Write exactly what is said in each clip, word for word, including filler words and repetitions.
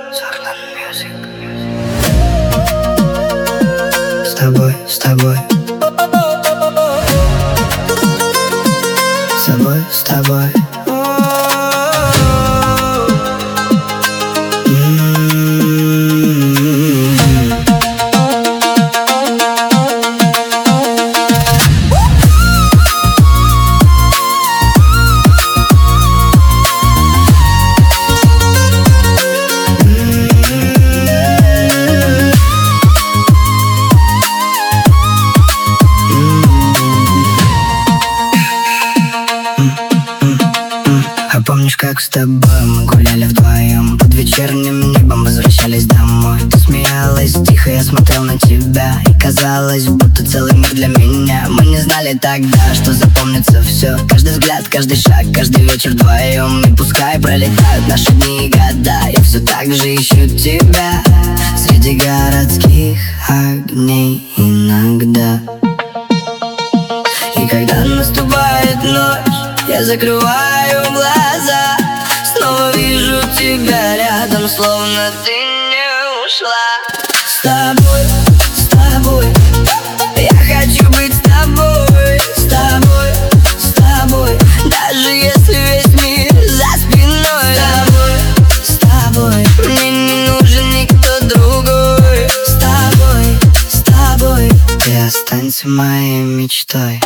С тобой, с тобой, с тобой, с тобой. А помнишь, как с тобой мы гуляли вдвоем, под вечерним небом возвращались домой? Ты смеялась тихо, я смотрел на тебя, и казалось, будто целый мир для меня. Мы не знали тогда, что запомнится все, каждый взгляд, каждый шаг, каждый вечер вдвоем. И пускай пролетают наши дни и года, я все так же ищу тебя среди городских огней иногда. И когда наступает ночь, я закрываю глаза, снова вижу тебя рядом, словно ты не ушла. С тобой, с тобой, я хочу быть с тобой, с тобой, с тобой, даже если весь мир за спиной. С тобой, с тобой, мне не нужен никто другой. С тобой, с тобой, ты останься моей мечтой.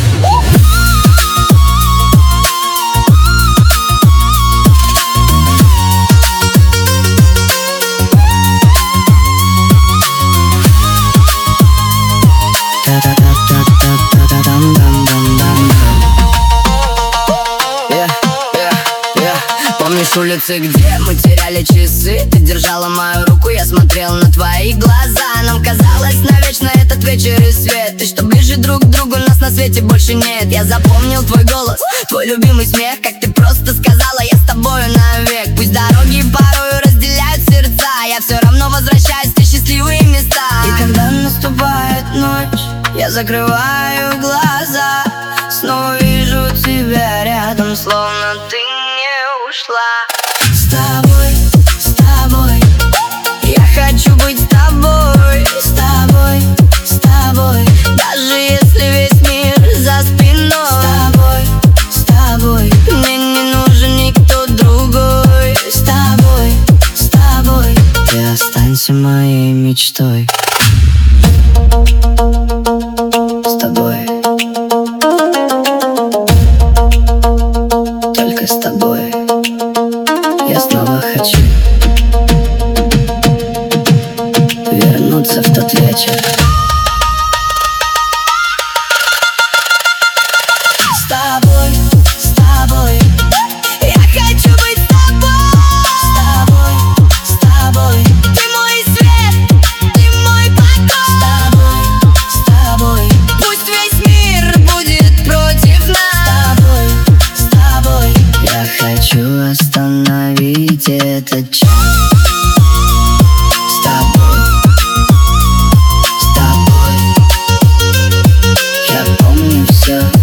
Помнишь улицы, где мы теряли часы? Ты держала мою руку, я смотрел на твои глаза. Нам казалось навечно этот вечер и свет, и что ближе друг к другу нас на свете больше нет. Я запомнил твой голос, твой любимый смех, как ты просто сказала: я с тобою навек. Пусть дороги порою разделяют сердца, я все равно возвращаюсь в те счастливые места. И когда наступает ночь, я закрываю глаза, снова вижу тебя рядом, словно ты не ушла. С тобой, с тобой, я хочу быть с тобой, с тобой, с тобой, даже если весь мир за спиной. С тобой, с тобой, мне не нужен никто другой. С тобой, с тобой, ты останься моей мечтой. С тобой, только с тобой я снова хочу вернуться в тот вечер. С тобой, с тобой, я хочу быть с тобой. С тобой, с тобой, ты мой свет, ты мой покой. С тобой, с тобой, пусть весь мир будет против нас. С тобой, с тобой, я хочу остановить этот час. С тобой, с тобой, я помню все.